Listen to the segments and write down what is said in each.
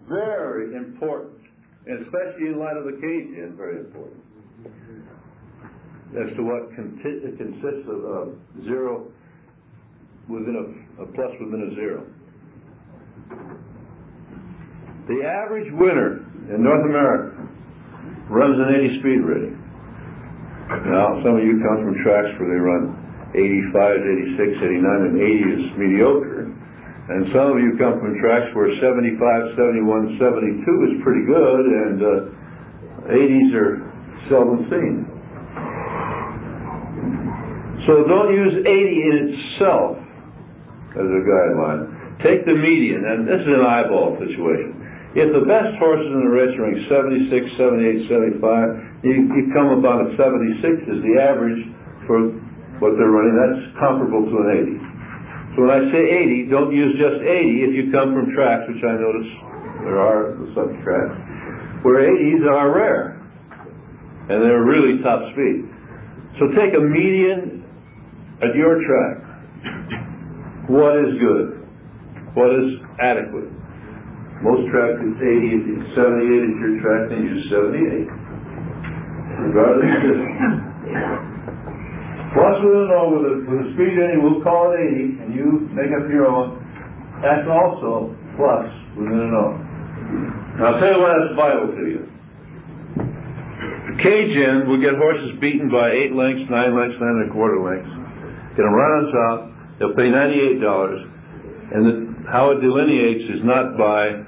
very important, and especially in light of the Cajun, very important, as to what it consists of zero within a plus within a zero. The average winner in North America runs an 80 speed rating. Now, some of you come from tracks where they run 85, 86, 89, and 80 is mediocre. And some of you come from tracks where 75, 71, 72 is pretty good, and 80s are seldom seen. So don't use 80 in itself as a guideline. Take the median, and this is an eyeball situation. If the best horses in the race are running 76, 78, 75, you come about a 76 is the average for what they're running. That's comparable to an 80. So when I say 80, don't use just 80 if you come from tracks, which I notice there are some tracks, where 80s are rare, and they're really top speed. So take a median at your track. What is good? What is adequate? Most tracks it's 80, if it's 78 at your track, then use 78. Regardless of distance. Plus with a speed rating, we'll call it 80, and you make up your own. That's also plus within an O. Now I'll tell you why that's vital to you. The Cajun will get horses beaten by 8 lengths, 9 lengths, 9 1/4 lengths. Get them right on top. They'll pay $98, and how it delineates is not by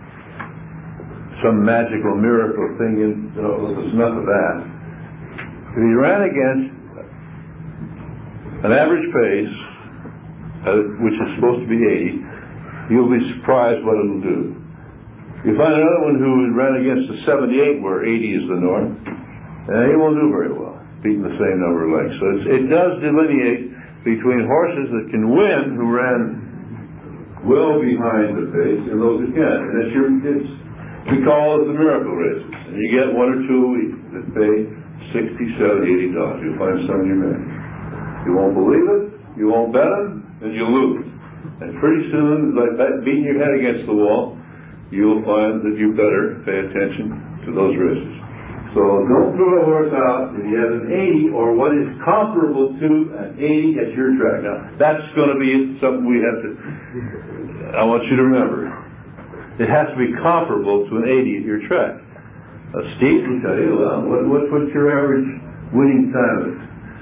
some magical miracle thing. There's enough of that. If you ran against an average pace, which is supposed to be 80, you'll be surprised what it'll do. You find another one who ran against a 78 where 80 is the norm, and he won't do very well, beating the same number of lengths. So it does delineate between horses that can win, who ran well behind the pace, and those who can't. And we call it the miracle races. And you get 1 or 2 a week that pay $60, $70, $80. You'll find some in your man. You won't believe it, you won't bet them, and you lose. And pretty soon, like that, beating your head against the wall, you'll find that you better pay attention to those races. So don't throw a horse out if you have an 80 or what is comparable to an 80 at your track. Now, that's going to be something we have to, I want you to remember. It has to be comparable to an 80 at your track. Steve will tell you, what's your average winning time?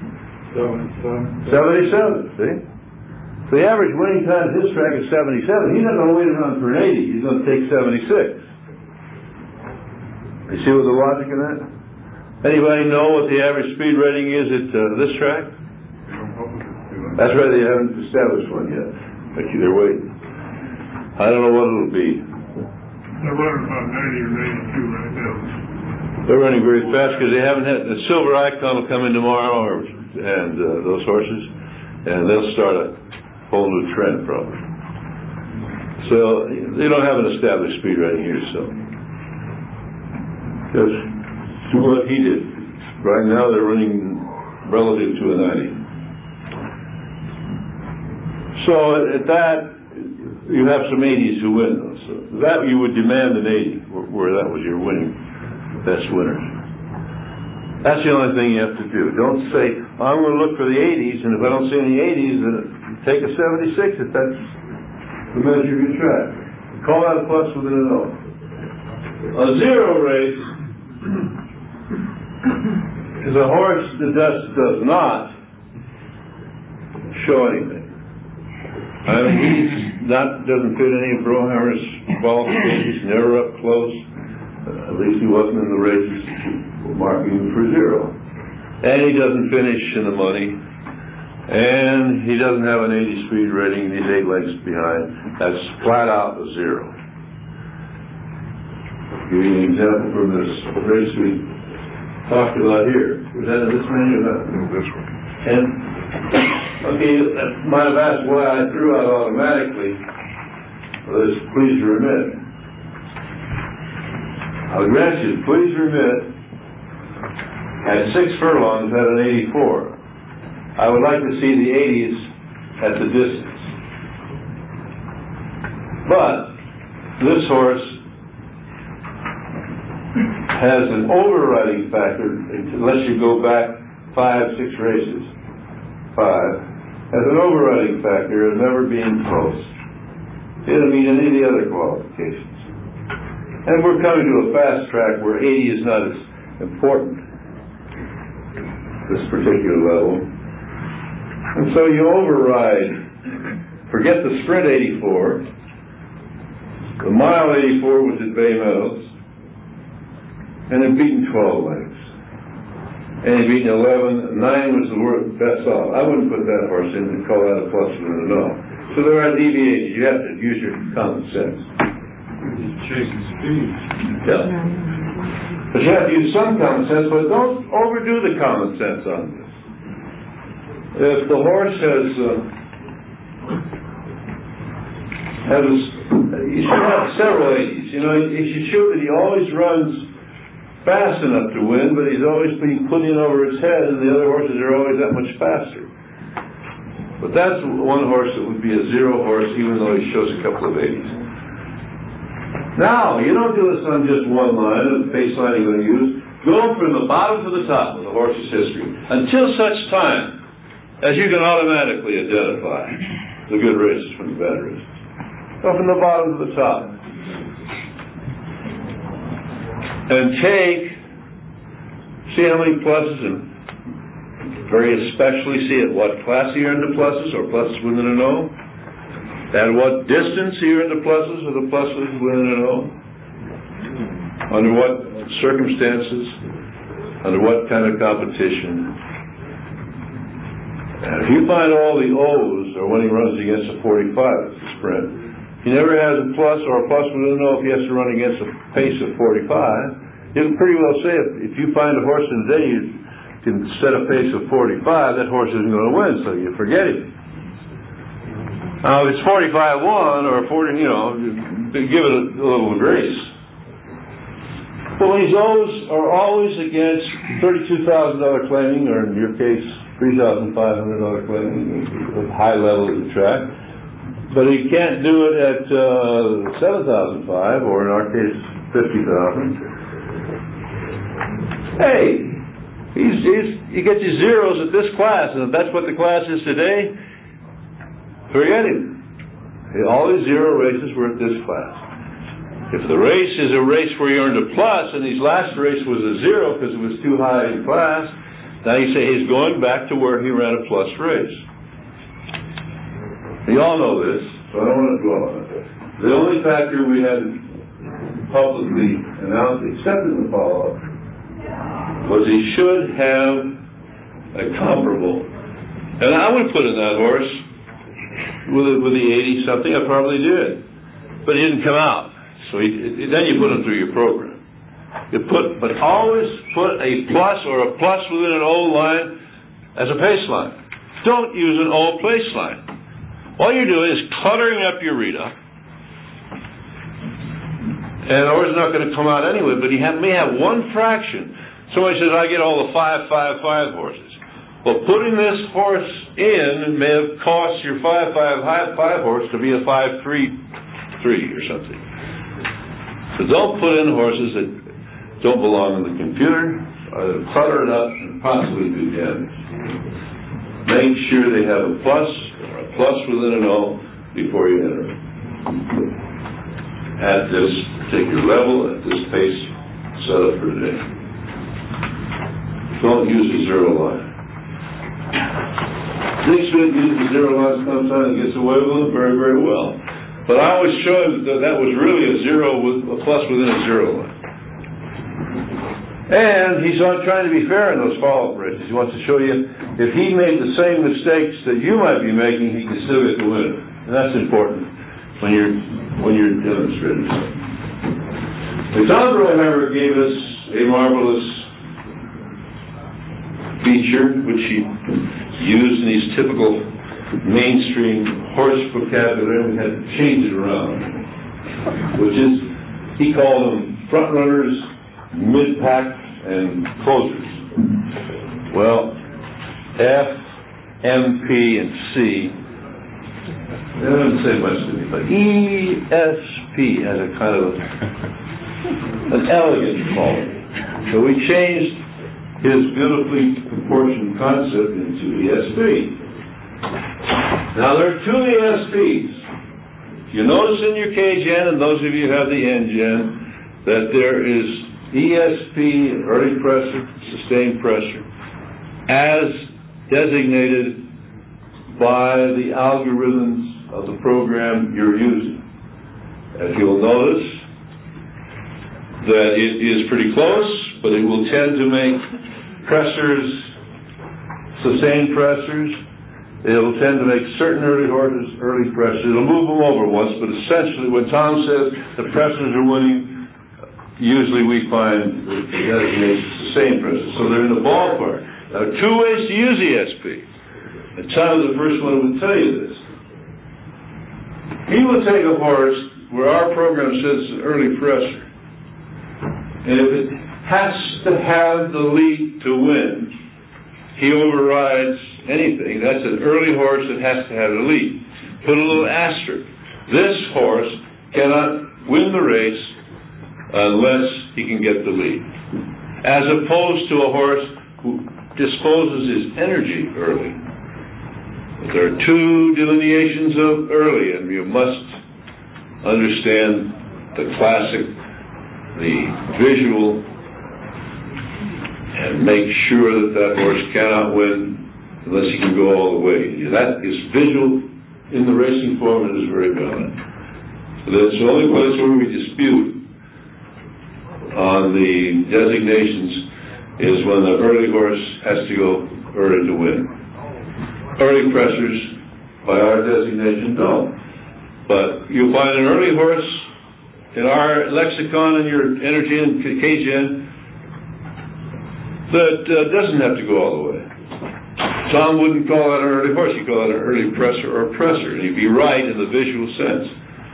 77, see? So the average winning time at his track is 77. He's not going to wait around for an 80. He's going to take 76. You see what the logic in that? Anybody know what the average speed rating is at this track? That's right, they haven't established one yet. Actually, they're waiting. I don't know what it'll be. They're running about 90 or 92 right now. They're running very fast because they haven't had the Silver Icon will come in tomorrow, and those horses, and they'll start a whole new trend probably. So they don't have an established speed rating here, so just do what he did. Right now they're running relative to a 90. So at that, you have some 80s who win those. So that you would demand an 80, where that was your winning best winners. That's the only thing you have to do. Don't say, I'm going to look for the 80s, and if I don't see any 80s, then take a 76 if that's the measure of your track. Call that a plus within an O. A zero race is a horse that does not show anything. I mean, he's doesn't fit any of Brohammer's qualifications, never up close. At least he wasn't in the races marking for zero. And he doesn't finish in the money. And he doesn't have an 80 speed rating, he's 8 lengths behind. That's flat out a zero. I'll give you an example from this race we talked about here. Was that in this menu or not? This one. And, okay, you might have asked why I threw out automatically. Well, this please remit. I'll grant you, please remit at 6 furlongs at an 84. I would like to see the 80s at the distance. But this horse has an overriding factor, unless you go back 5, 6 races. 5 has an overriding factor of never being close. It doesn't mean any of the other qualifications. And we're coming to a fast track where 80 is not as important, this particular level. And so you override, forget the sprint 84, the mile 84 was at Bay Meadows, and had beaten 12 lengths. And he beaten 11, 9 was the best off. I wouldn't put that horse in and call that a plus within a no. So there are deviations. You have to use your common sense. Chasing speed. Yeah. But you have to use some common sense, but don't overdo the common sense on this. If the horse has you should have several 80s. You know, you should shoot that he always runs fast enough to win, but he's always being put in over his head, and the other horses are always that much faster. But that's one horse that would be a 0 horse, even though he shows a couple of 80s. Now, you don't do this on just one line, the baseline you're going to use. Go from the bottom to the top of the horse's history, until such time as you can automatically identify the good races from the bad races. Go from the bottom to the top. And see how many pluses, and very especially see at what class he earned the pluses, or pluses within an O, at what distance he earned the pluses, or the pluses within an O, under what circumstances, under what kind of competition. And if you find all the O's, or when he runs against a 45, it's a sprint, he never has a plus or a plus within an O if he has to run against a pace of 45. You can pretty well say if you find a horse in the day you can set a pace of 45, that horse isn't going to win, so you forget him. Now, if it's 45-1 or 40, you know, give it a little grace. Well, these O's are always against $32,000 claiming, or in your case, $3,500 claiming, at high level of the track. But he can't do it at $7,500, or in our case, $50,000. Hey, he gets his zeros at this class, and if that's what the class is today, forget him. All his 0 races were at this class. If the race is a race where he earned a plus, and his last race was a 0 because it was too high in class, now you say he's going back to where he ran a plus race. You all know this, so I don't want to dwell on it. The only factor we had publicly announced, except in the follow-up, was he should have a comparable. And I would put in that horse with the 80-something, I probably did. But he didn't come out. So then you put him through your program. But always put a plus or a plus within an O line as a pace line. Don't use an O place line. All you're doing is cluttering up your readout, and the horse is not going to come out anyway, but he may have one fraction. Somebody says, I get all the 5-5-5 horses. Well, putting this horse in may have cost your 5-5-5 horse to be a 5-3-3 or something. So don't put in horses that don't belong in the computer, or that clutter it up and possibly do damage. Make sure they have a plus or a plus within an O before you enter it. At this particular level, at this pace, set up for today. Don't use a 0 line. Nick Smith uses the 0 line sometimes and gets away with it very, very well. But I always show him that that was really a 0 with a plus within a 0 line. And he's not trying to be fair in those follow-up races. He wants to show you if he made the same mistakes that you might be making, he can still get the win. And that's important when you're demonstrating something. Alexandro, however, gave us a marvelous feature which he used in his typical mainstream horse vocabulary. We had to change it around, which is, he called them front runners, mid-pack, and closers. Well, F, M, P, and C, they don't say much to me, but E, S, P has a kind of an elegant quality. So we changed his beautifully proportioned concept into ESP. Now there are two ESPs. You notice in your KGen, and those of you who have the NGen, that there is ESP, early pressure, sustained pressure, as designated by the algorithms of the program you're using. As you'll notice, that it is pretty close, but it will tend to make pressures, sustained pressures. It'll tend to make certain early horses early pressures. It'll move them over once, but essentially when Tom says the pressures are winning, usually we find the designation sustained pressures. So they're in the ballpark. There are two ways to use ESP. And Tom is the first one who would tell you this. He will take a horse where our program says it's an early pressure. And if it has to have the lead to win, he overrides anything. That's an early horse that has to have the lead. Put a little asterisk. This horse cannot win the race unless he can get the lead. As opposed to a horse who disposes his energy early. But there are two delineations of early, and you must understand the classic, the visual, and make sure that that horse cannot win unless he can go all the way. That is visual in the racing form, and is very valid. So that's the only place where we dispute on the designations is when the early horse has to go early to win. Early pressures, by our designation, don't. But you'll find an early horse in our lexicon and your energy and KGen that doesn't have to go all the way. Tom wouldn't call that an early horse, he'd call that an early presser or presser, and he'd be right in the visual sense.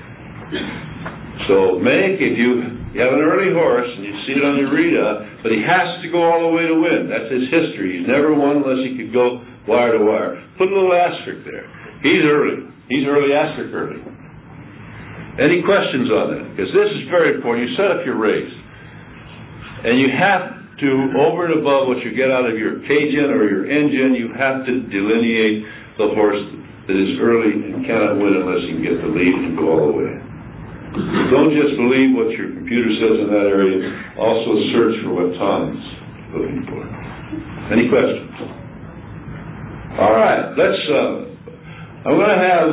So if you have an early horse, and you see it on your readout, but he has to go all the way to win. That's his history. He's never won unless he could go wire to wire. Put a little asterisk there. He's early. He's early, asterisk early. Any questions on that? Because this is very important. You set up your race, and you have to, over and above what you get out of your KGen or your NGen, you have to delineate the horse that is early and cannot win unless you can get the lead and go all the way. Don't just believe what your computer says in that area. Also search for what Tom's looking for. Any questions? All right, let's, I'm going to have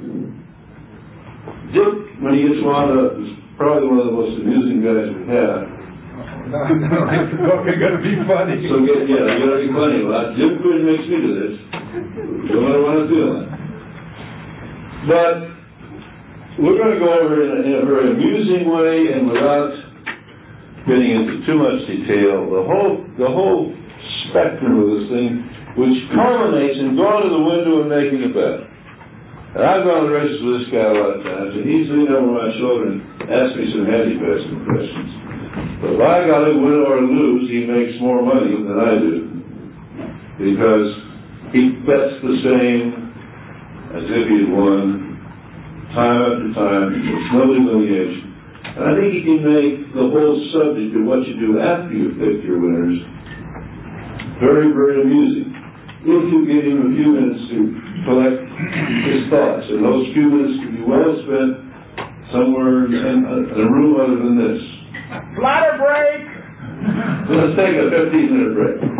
Dick, when he gets wound up, is probably one of the most amusing guys we have. No, you're going to be funny. So, you're going to be funny. Well, Jim couldn't make me do this. You don't want to do that. But we're going to go over it in a very amusing way and without getting into too much detail. The whole spectrum of this thing, which culminates in going to the window and making a bet. And I've gone to races with this guy a lot of times, and he's leaned over my shoulder and asked me some handicapping questions. But if I got to win or lose, he makes more money than I do. Because he bets the same as if he'd won time after time. There's no delineation. And I think he can make the whole subject of what you do after you pick your winners very, very amusing. If you give him a few minutes to collect his thoughts. And those few minutes can be well spent somewhere in a room other than this. Bladder break! Let's take a 15-minute break. A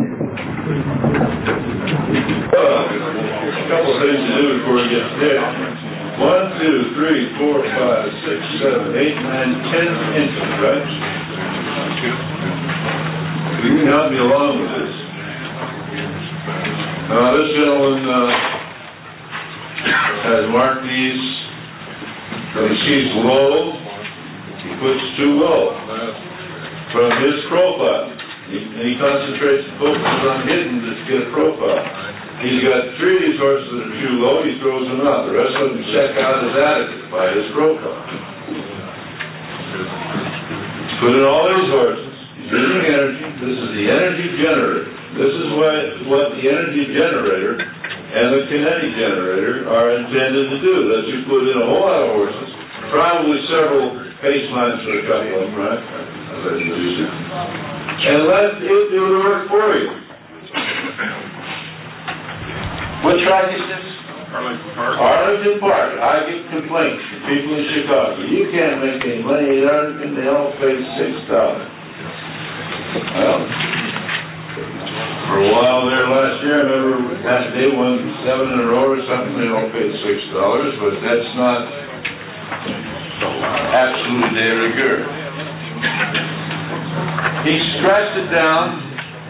couple of things to do before we get there. 1, 2, 3, 4, 5, 6, 7, 8, 9, 10 inches, right? You can help me along with this. This gentleman has marked these when he sees low. He puts too low from his profile. And he concentrates and focuses on hidden to get a profile. He's got 3 of these horses that are too low, he throws them out. The rest of them check out as adequate by his profile. Put in all these horses. He's using energy. This is the energy generator. This is what the energy generator and the kinetic generator are intended to do. That you put in a whole lot of horses, probably several pace lines for a couple of them, right? I'll let you do that. and let it do the work for you. What track is this? Arlington Park. Arlington Park. I get complaints from people in Chicago. You can't make any money at Arlington. They all pay $6. Well, for a while there last year, I remember that day won 7 in a row or something. They all paid $6, but that's not absolute de rigueur. He scratched it down.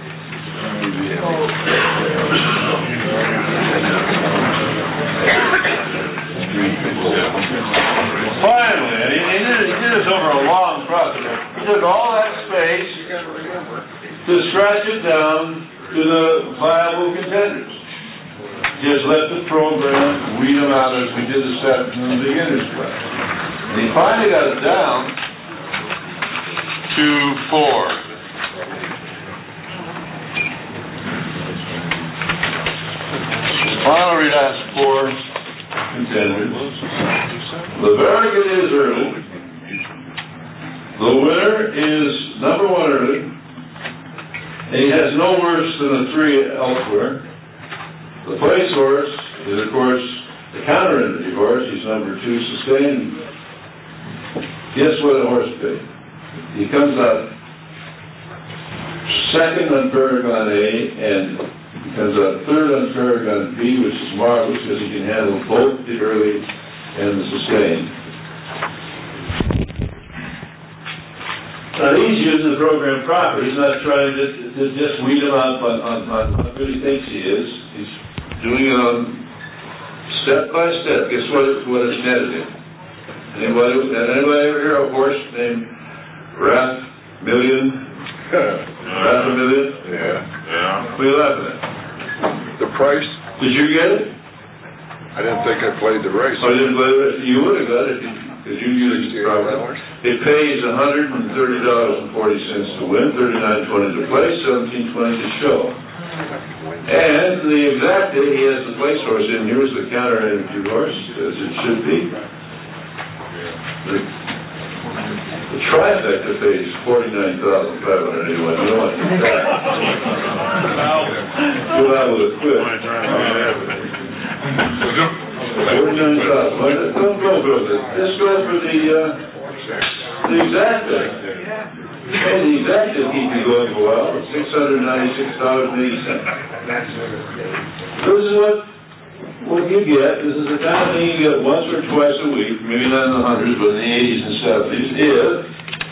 Finally, and he did this over a long process. He took all that space to scratch it down to the viable contenders. Just let the program weed them out as we did the 7 in the beginner's class. And he finally got it down to 4. Finally, we'd ask 4 contenders. The Variegated is early. The winner is number 1 early. And he has no worse than a 3 elsewhere. The place horse is, of course, the counter-entry horse. He's number 2, Sustained. Guess what a horse paid? He comes out second on Paragon A, and he comes out third on Paragon B, which is marvelous because he can handle both the early and the Sustained. Now he's using the program proper. He's not trying to just weed him out on how good he thinks he is. He's doing it on step by step. Guess what it's netted in? Anybody ever hear a horse named Wrath Million? Wrath a Million? Yeah. What are you laughing at? The price? Did you get it? I didn't think I played the race. Oh, you didn't play the race? You would have got it because you used it properly. It pays $130.40 to win, $39.20 to play, $17.20 to show. And the exacta, he has the place horse in here as the counter-entry horse, as it should be. The trifecta pays $49,581. You don't want to do that. Go out with a quid. $49,000. Don't go for it. Just go for the exacta. And the exacta keep you going for a while. $696.80. This is what you get. This is the kind of thing you get once or twice a week, maybe not in the hundreds, but in the 80s and 70s,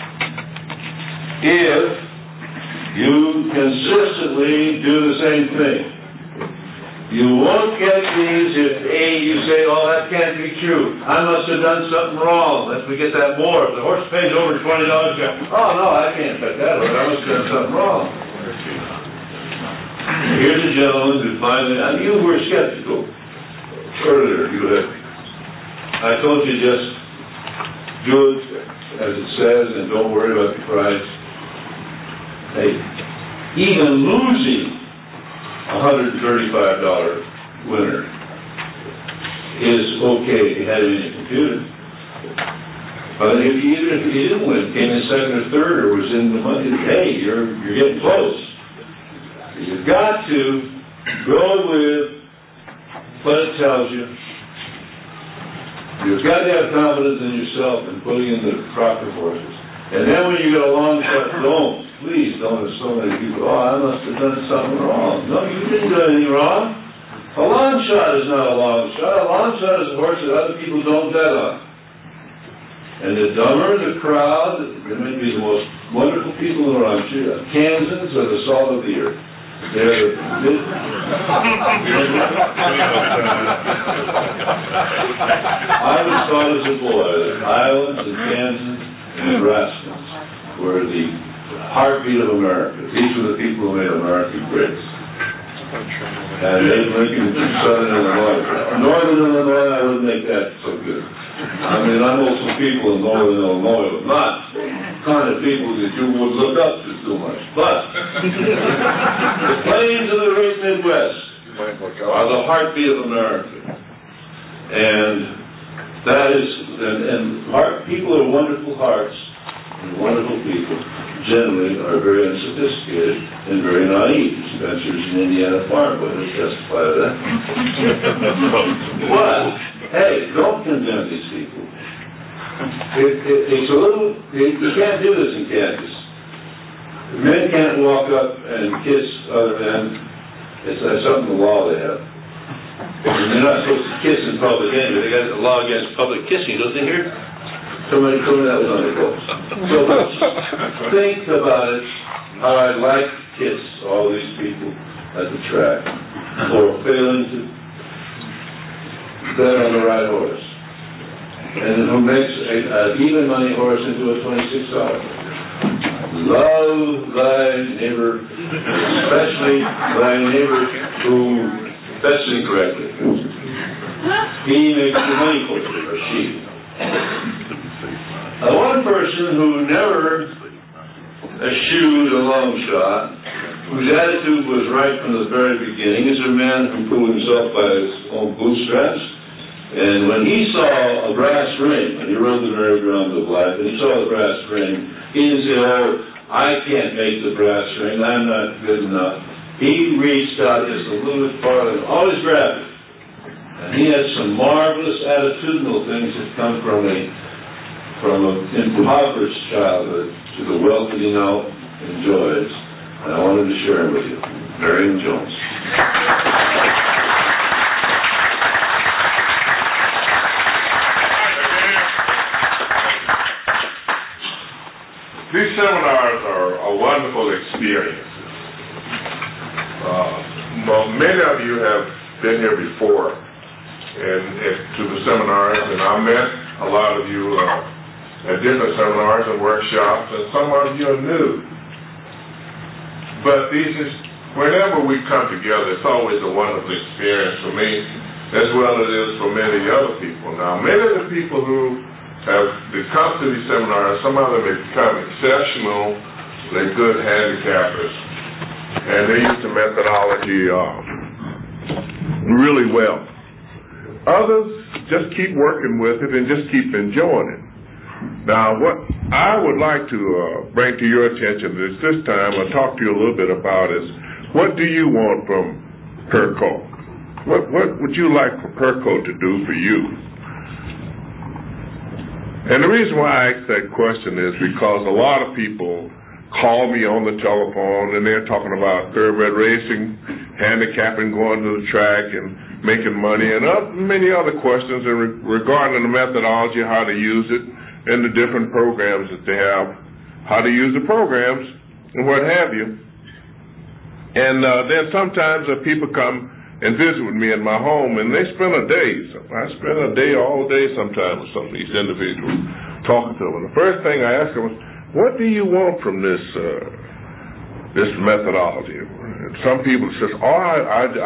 if you consistently do the same thing. You won't get these if you say, oh, that can't be true. I must have done something wrong. Unless we get that more. If the horse pays over $20, oh, no, I can't bet that horse. I must have done something wrong. Here's a gentleman who finally, and you were skeptical earlier. I told you just do it as it says and don't worry about the price. Hey, even losing $135 winner is okay if you had it in your computer. But if you didn't win, came in second or third, or was in the money, hey, you're getting close. You've got to go with what it tells you. You've got to have confidence in yourself and putting in the proper horses. And then when you get a long shot, please don't have so many people, oh, I must have done something wrong. No, you didn't do anything wrong. A long shot is not a long shot. A long shot is a horse that other people don't bet on. And the dumber the crowd, there may be the most wonderful people around you. Kansans are the salt of the earth. They're I was taught as a boy that Iowans and Kansans and Nebraskans were the heartbeat of America. These were the people who made America great. And Abe Lincoln from Southern Illinois. Northern Illinois, I wouldn't make that so good. I mean, I know some people in Northern Illinois, but not kind of people that you would look up to too much. But the plains of the great Midwest are the heartbeat of America. And that is, people are wonderful hearts and wonderful people, generally are very unsophisticated and very naive. Spencer's an Indiana farm boy has testified to that. But, hey, don't condemn these people. It's a little, you can't do this in Kansas. Men can't walk up and kiss other men. It's something in the law they have. And they're not supposed to kiss in public anyway. They got a law against public kissing, don't they hear? Somebody told me that was on the books. So let's think about it, how I'd like to kiss all these people at the track for failing to bet on the right horse. And who makes an even money horse into a $26. Love thy neighbor, especially thy neighbor who, that's incorrectly. He makes the money for you, or she. One person who never eschewed a long shot, whose attitude was right from the very beginning, is a man who pulled himself by his own bootstraps. And when he saw a brass ring, and he rode the merry-go-round of life, and he saw the brass ring, he didn't say, oh, I can't make the brass ring, I'm not good enough. He reached out just a little bit farther and always grabbed it. And he had some marvelous attitudinal things that come from an impoverished childhood to the wealth that he now enjoys. And I wanted to share them with you. Marion Jones. These seminars are wonderful experiences. Many of you have been here before to the seminars, and I met a lot of you at different seminars and workshops, and some of you are new. But whenever we come together, it's always a wonderful experience for me, as well as it is for many other people. Now, many of the people who they come to these seminars, some of them have become exceptional, they're good handicappers, and they use the methodology really well. Others just keep working with it and just keep enjoying it. Now, what I would like to bring to your attention is this time I'll talk to you a little bit about is, what do you want from PERCO? What would you like for PERCO to do for you? And the reason why I ask that question is because a lot of people call me on the telephone and they're talking about thoroughbred racing, handicapping, going to the track and making money, and many other questions regarding the methodology, how to use it, and the different programs that they have, how to use the programs, and what have you. And then sometimes people come and visit with me in my home, and they spend a day. I spend a day, all day sometimes with some of these individuals, talking to them. And the first thing I ask them is, what do you want from this methodology? And some people say, oh,